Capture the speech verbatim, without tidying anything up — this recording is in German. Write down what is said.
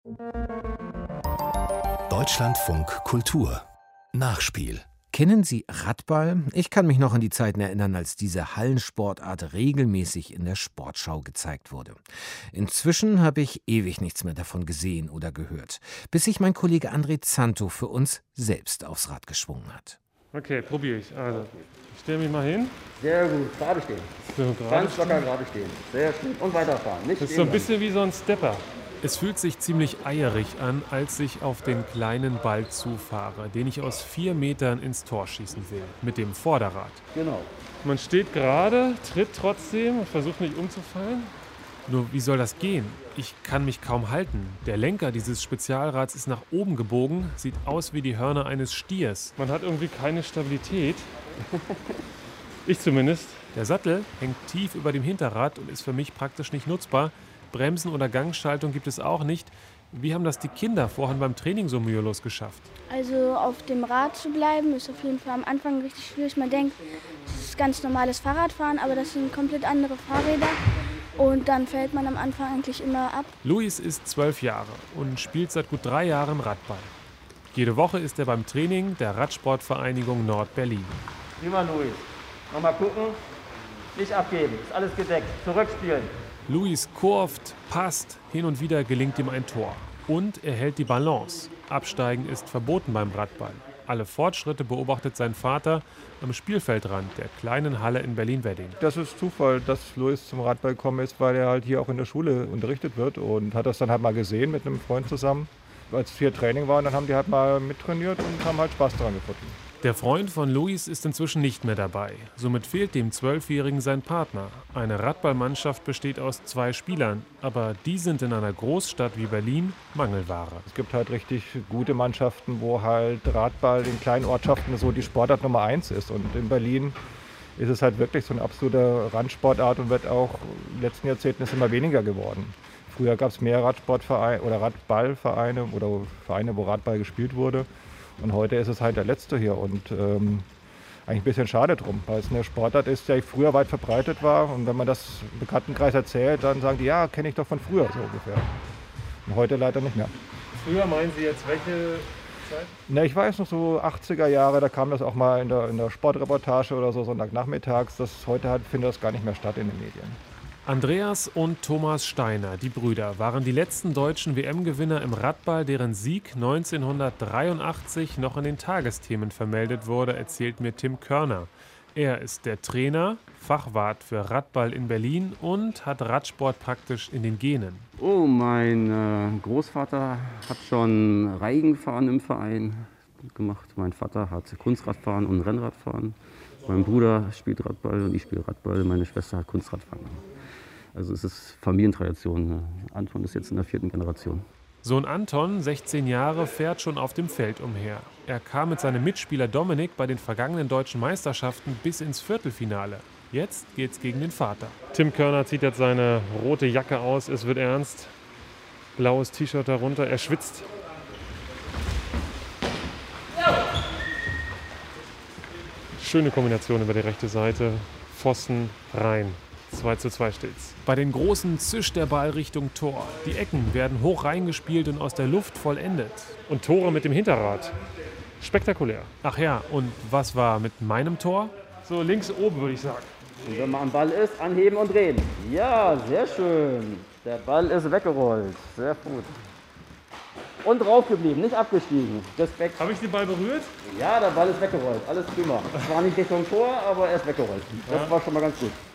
Deutschlandfunk Kultur Nachspiel. Kennen Sie Radball? Ich kann mich noch an die Zeiten erinnern, als diese Hallensportart regelmäßig in der Sportschau gezeigt wurde. Inzwischen habe ich ewig nichts mehr davon gesehen oder gehört, bis sich mein Kollege André Zanto für uns selbst aufs Rad geschwungen hat. Okay, probiere ich. Also, ich stelle mich mal hin. Sehr gut, gerade stehen. So, gerade Ganz locker stehen. gerade stehen. Sehr schön. Und weiterfahren. Nicht Das ist so ein stehen bisschen wie so ein Stepper. Es fühlt sich ziemlich eierig an, als ich auf den kleinen Ball zufahre, den ich aus vier Metern ins Tor schießen will, mit dem Vorderrad. bleiben. Genau. Man steht gerade, tritt trotzdem und versucht nicht umzufallen. Nur wie soll das gehen? Ich kann mich kaum halten. Der Lenker dieses Spezialrads ist nach oben gebogen, sieht aus wie die Hörner eines Stiers. Man hat irgendwie keine Stabilität. Ich zumindest. Der Sattel hängt tief über dem Hinterrad und ist für mich praktisch nicht nutzbar. Bremsen oder Gangschaltung gibt es auch nicht. Wie haben das die Kinder vorhin beim Training so mühelos geschafft? Also auf dem Rad zu bleiben, ist auf jeden Fall am Anfang richtig schwierig. Man denkt, das ist ganz normales Fahrradfahren, aber das sind komplett andere Fahrräder. Und dann fällt man am Anfang eigentlich immer ab. Luis ist zwölf Jahre und spielt seit gut drei Jahren Radball. Jede Woche ist er beim Training der Radsportvereinigung Nord-Berlin. Prima, Luis. Nochmal gucken. Nicht abgeben. Ist alles gedeckt. Zurückspielen. Luis kurvt, passt, hin und wieder gelingt ihm ein Tor. Und er hält die Balance. Absteigen ist verboten beim Radball. Alle Fortschritte beobachtet sein Vater am Spielfeldrand der kleinen Halle in Berlin-Wedding. Das ist Zufall, dass Luis zum Radball gekommen ist, weil er halt hier auch in der Schule unterrichtet wird und hat das dann halt mal gesehen mit einem Freund zusammen. Als es hier Training war, dann haben die halt mal mittrainiert und haben halt Spaß daran gefunden. Der Freund von Luis ist inzwischen nicht mehr dabei. Somit fehlt dem Zwölfjährigen sein Partner. Eine Radballmannschaft besteht aus zwei Spielern, aber die sind in einer Großstadt wie Berlin Mangelware. Es gibt halt richtig gute Mannschaften, wo halt Radball in kleinen Ortschaften so die Sportart Nummer eins ist. Und in Berlin ist es halt wirklich so eine absolute Randsportart und wird auch in den letzten Jahrzehnten ist immer weniger geworden. Früher gab es mehr Radsportvereine oder Radballvereine oder Vereine, wo Radball gespielt wurde. Und heute ist es halt der letzte hier und ähm, eigentlich ein bisschen schade drum, weil es eine Sportart ist, die früher weit verbreitet war. Und wenn man das im Bekanntenkreis erzählt, dann sagen die, ja, kenne ich doch von früher so ungefähr. Und heute leider nicht mehr. Früher meinen Sie jetzt welche Zeit? Na, ich weiß noch so achtziger Jahre, da kam das auch mal in der, in der Sportreportage oder so Sonntagnachmittags. Das, heute halt, findet das gar nicht mehr statt in den Medien. Andreas und Thomas Steiner, die Brüder, waren die letzten deutschen W M-Gewinner im Radball, deren Sieg neunzehnhundertdreiundachtzig noch in den Tagesthemen vermeldet wurde, erzählt mir Tim Körner. Er ist der Trainer, Fachwart für Radball in Berlin und hat Radsport praktisch in den Genen. Oh, mein äh, Großvater hat schon Reigenfahren im Verein gemacht. Mein Vater hat Kunstradfahren und Rennradfahren. Mein Bruder spielt Radball und ich spiele Radball. Meine Schwester hat Kunstradfahren gemacht. Also es ist Familientradition. Anton ist jetzt in der vierten Generation. Sohn Anton, sechzehn Jahre, fährt schon auf dem Feld umher. Er kam mit seinem Mitspieler Dominik bei den vergangenen deutschen Meisterschaften bis ins Viertelfinale. Jetzt geht's gegen den Vater. Tim Körner zieht jetzt seine rote Jacke aus. Es wird ernst. Blaues T-Shirt darunter. Er schwitzt. Schöne Kombination über die rechte Seite. Pfosten rein. zwei zu zwei steht's. Bei den Großen zischt der Ball Richtung Tor. Die Ecken werden hoch reingespielt und aus der Luft vollendet. Und Tore mit dem Hinterrad. Spektakulär. Ach ja, und was war mit meinem Tor? So links oben würde ich sagen. Und wenn man am Ball ist, anheben und drehen. Ja, sehr schön. Der Ball ist weggerollt. Sehr gut. Und drauf geblieben, nicht abgestiegen. Respekt. Habe ich den Ball berührt? Ja, der Ball ist weggerollt. Alles prima. Es war nicht Richtung Tor, aber er ist weggerollt. Das Ja. war schon mal ganz gut.